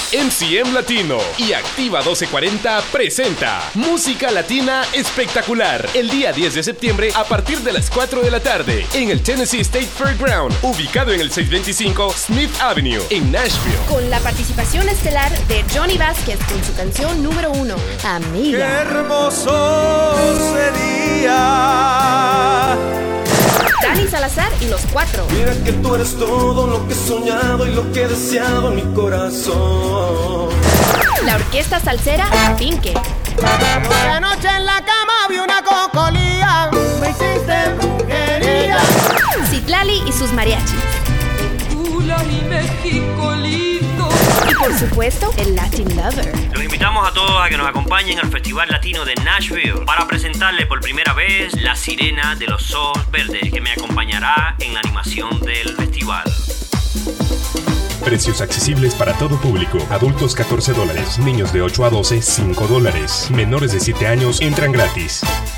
MCM Latino y Activa 1240 presenta Música Latina Espectacular el día 10 de septiembre a partir de las 4 de la tarde en el Tennessee State Fairground, ubicado en el 625 Smith Avenue en Nashville. Con la participación estelar de Johnny Vázquez con su canción número 1, Amiga. ¡Qué hermoso sería! Dani Salazar y Los Cuatro. Mira que tú eres todo lo que he soñado y lo que he deseado en mi corazón. La orquesta salsera Pinque. Anoche en la cama vi una cocolía, me hiciste brujería. Citlali y sus mariachis. Tula y México lindo. Y por supuesto, el Latin Lover. Los invitamos a todos a que nos acompañen al Festival Latino de Nashville para presentarle por primera vez La Sirena de los Ojos Verdes, que me acompañará en la animación del festival. Precios accesibles para todo público. Adultos $14, niños de 8 a 12 $5, menores de 7 años entran gratis.